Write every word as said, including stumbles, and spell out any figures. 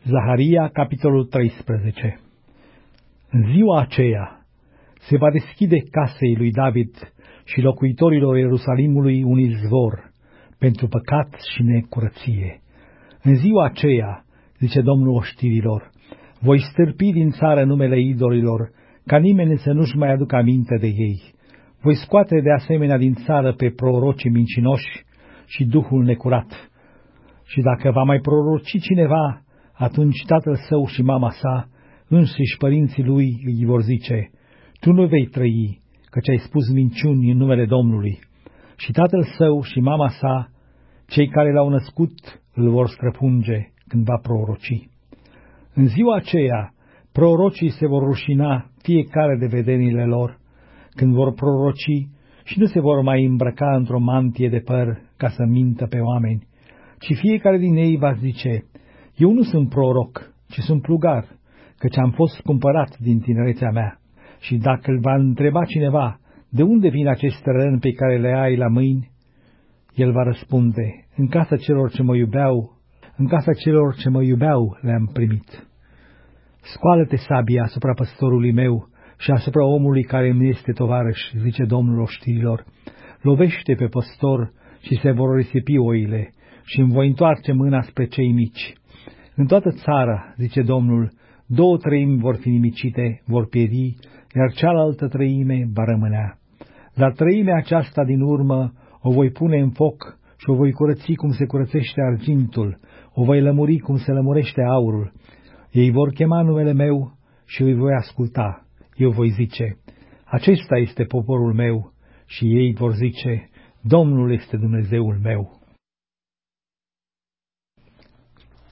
Zaharia, capitolul treisprezece. În ziua aceea se va deschide casei lui David și locuitorilor Ierusalimului un izvor pentru păcat și necurăție. În ziua aceea, zice Domnul oștirilor, voi stârpi din țară numele idolilor, ca nimeni să nu-și mai aducă aminte de ei. Voi scoate de asemenea din țară pe prorocii mincinoși și duhul necurat. Și dacă va mai proroci cineva, atunci tatăl său și mama sa, înșiși părinții lui, îi vor zice, tu nu vei trăi, căci ai spus minciuni în numele Domnului. Și tatăl său și mama sa, cei care l-au născut, îl vor străpunge când va proroci. În ziua aceea, prorocii se vor rușina fiecare de vedenile lor, când vor proroci și nu se vor mai îmbrăca într-o mantie de păr ca să mintă pe oameni, ci fiecare din ei va zice, eu nu sunt proroc, ci sunt plugar, căci am fost cumpărat din tinerețea mea. Și dacă îl va întreba cineva, de unde vin aceste răni pe care le ai la mâini, el va răspunde, în casa celor ce mă iubeau, în casa celor ce mă iubeau le-am primit. Scoală-te sabia asupra păstorului meu și asupra omului care îmi este tovarăș, zice Domnul oștirilor, lovește pe păstor și se vor risipi oile și îmi voi întoarce mâna spre cei mici. În toată țara, zice Domnul, două treimi vor fi nimicite, vor pieri, iar cealaltă treime va rămânea. Dar treimea aceasta din urmă o voi pune în foc și o voi curăți cum se curățește argintul, o voi lămuri cum se lămurește aurul. Ei vor chema numele meu și îi voi asculta. Eu voi zice, acesta este poporul meu, și ei vor zice, Domnul este Dumnezeul meu.